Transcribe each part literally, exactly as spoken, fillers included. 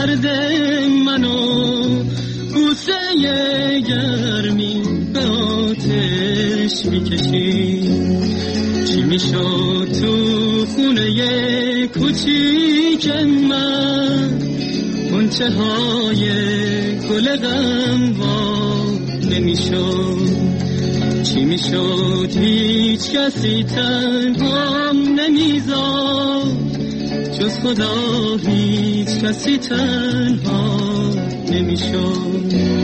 درد منو بوسه گرمی به آتش میکشی. چی میشد تو خونه کوچیک من، غنچه های گل غم وا نمیشد. چی میشد هیچ کسی تنهام نمیذاشت، جز خدا هیچ کسی تنها نمیشد.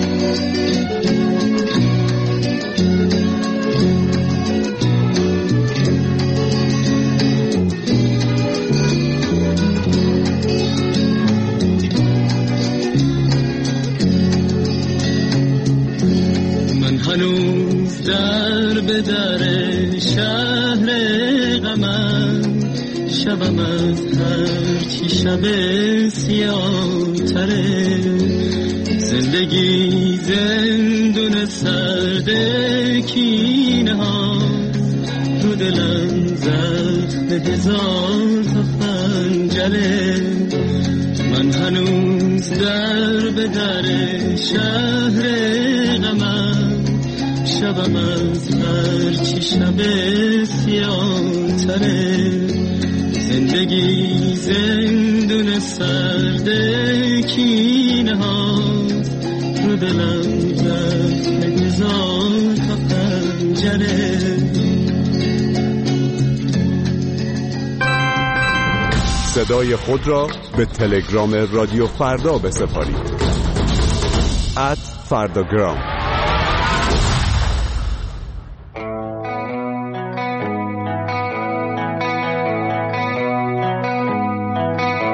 هنوز در به در شهر غمم، شبم از هرچی شب سیاه تره. زندگی زندون سرد کینه ها، رو دلم زخم هزار تا خنجره. من هنوز در به در شهر غمم، شبم از هرچی شب سیاه تره. زندگی زندون سرد کینه ها، رو دلم زخم هزار تا خنجره. صدای خود را به تلگرام رادیو فردا بسپارید. ات فرداگرام.